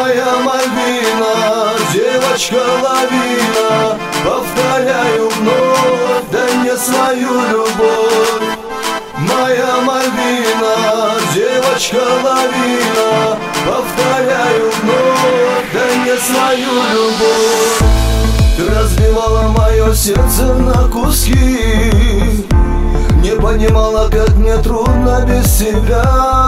Моя Мальвина, девочка-лавина, повторяю вновь, дай мне свою любовь. Моя Мальвина, девочка-лавина, повторяю вновь, дай мне свою любовь. Ты разбивала мое сердце на куски, не понимала, как мне трудно без тебя.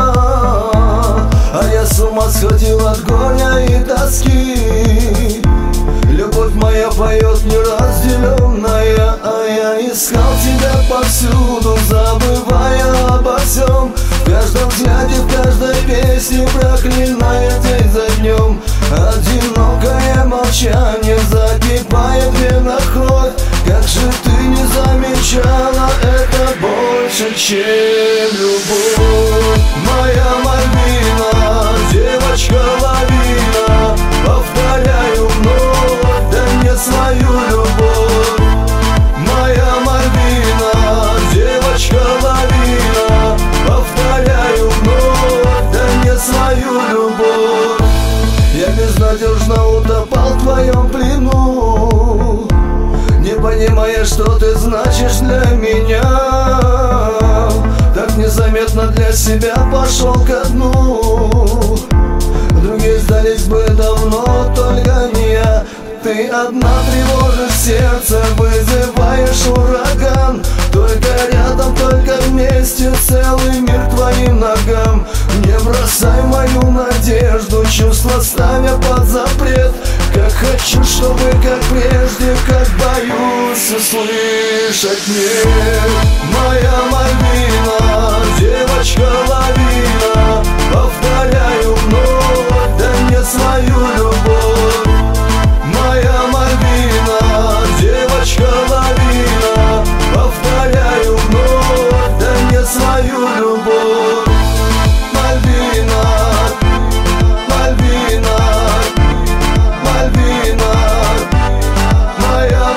А я с ума сходил от горя и тоски. Любовь моя поет неразделенная, а я искал тебя повсюду, забывая обо всем. В каждом взгляде, в каждой песне, проклиная день за днем. Одинокое молчание закипает в венах кровь. Как же ты не замечала, это больше, чем любовь. Моя Мальвина, девочка-лавина, повторяю вновь, дай мне свою любовь. Моя Мальвина, девочка-лавина, повторяю вновь, дай мне свою любовь. Я безнадежно утопал в твоем плену, не понимая, что ты значишь для меня. Так незаметно для себя пошел ко дну. Другие сдались бы давно, только не я. Ты одна тревожишь сердце, вызываешь ураган. Только рядом, только вместе, целый мир к твоим ногам. Не бросай мою надежду, чувства ставя под запрет. Как хочу, чтобы как прежде, как боюсь услышать нет. Моя Мальвина, девочка-лавина, повторяю вновь, дай мне свою любовь. Моя Мальвина, девочка-лавина, повторяю вновь, дай мне свою любовь. Мальвина, Мальвина, Мальвина, моя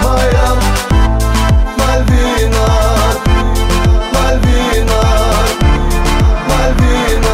Мальвина, Мальвина, Мальвина,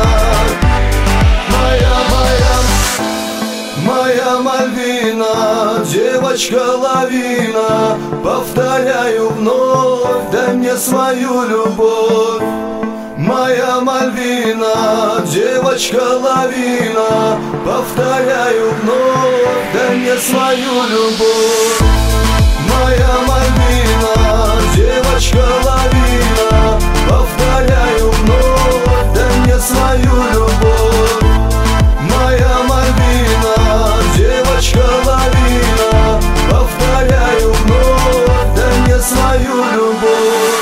моя Мальвина, девочка-лавина, повторяю вновь, дай мне свою любовь. Моя Мальвина, девочка-лавина, повторяю вновь, дай мне свою любовь. Моя Мальвина, девочка-лавина, повторяю вновь, дай мне свою любовь. Моя Мальвина, девочка-лавина, повторяю вновь, дай мне свою любовь.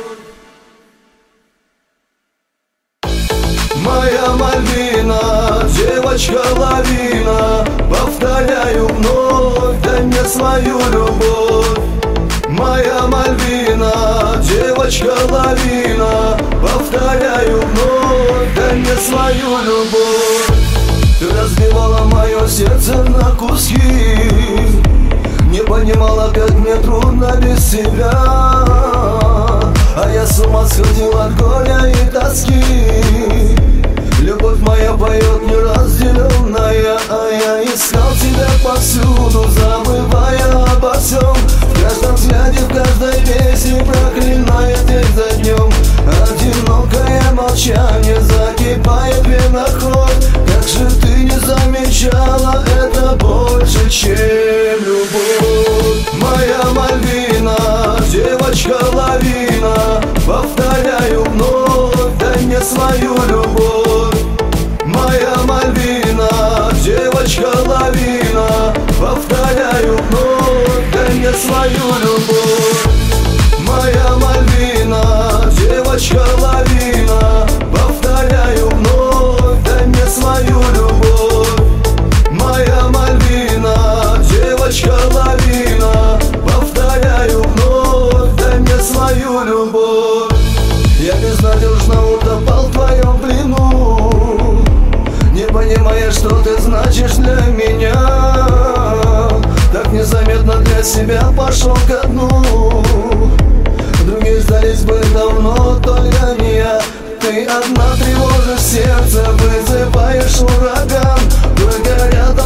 Моя Мальвина, девочка-лавина, повторяю вновь, дай мне свою любовь. Моя Мальвина, девочка-лавина, повторяю вновь, дай мне свою любовь. Ты разбивала мое сердце на куски, не понимала, как мне трудно без тебя. А я с ума сходил от горя и тоски. Любовь моя поет неразделенная, а я искал тебя повсюду, забывая обо всем. В каждом взгляде, в каждой песне, проклиная день за днем. Одинокое молчание закипает в венах кровь. Как же ты не замечала, это больше, чем любовь. Моя Мальвина, девочка-лавина, повторяю вновь, дай мне свою любовь. Моя Мальвина, девочка-лавина, повторяю вновь, дай мне свою любовь. Моя Мальвина, девочка-лавина, повторяю вновь, дай мне свою любовь. Моя Мальвина, девочка-лавина, повторяю вновь, дай мне свою любовь. Я безнадежно утопал в твоем плену, не понимая, что ты значишь для меня. Так незаметно для себя пошел ко дну. Другие сдались бы давно, только не я. Ты одна тревожишь сердце, вызываешь ураган. Только рядом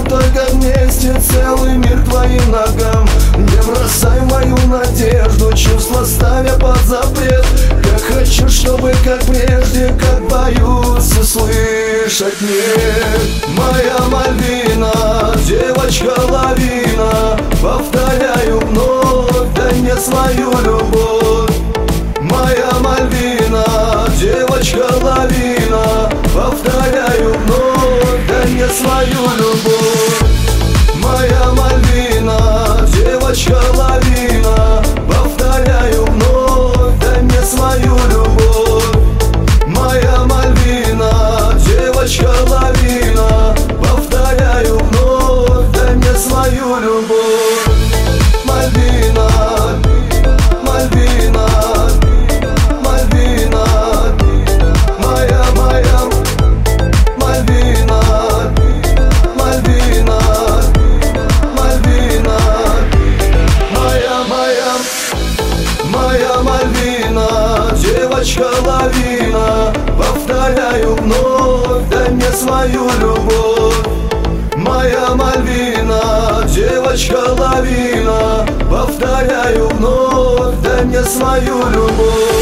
моим ногам. Не бросай мою надежду, чувства ставя под запрет. Я хочу, чтобы как прежде, как боюсь слышать нет. Моя Мальвина, девочка-лавина, повторяю вновь, дай мне свою любовь. Моя Мальвина, девочка-лавина, повторяю вновь, дай мне свою любовь. Моя Мальвина, девочка-лавина, повторяю вновь, дай мне свою любовь. Моя Мальвина, девочка-лавина, повторяю вновь, дай мне свою любовь. Мальвина, Мальвина, Мальвина, моя Мальвина, Мальвина, Мальвина, моя Мальвина, девочка-лавина, повторяю вновь, дай мне свою любовь. Моя Мальвина, девочка-лавина, повторяю вновь, дай мне свою любовь.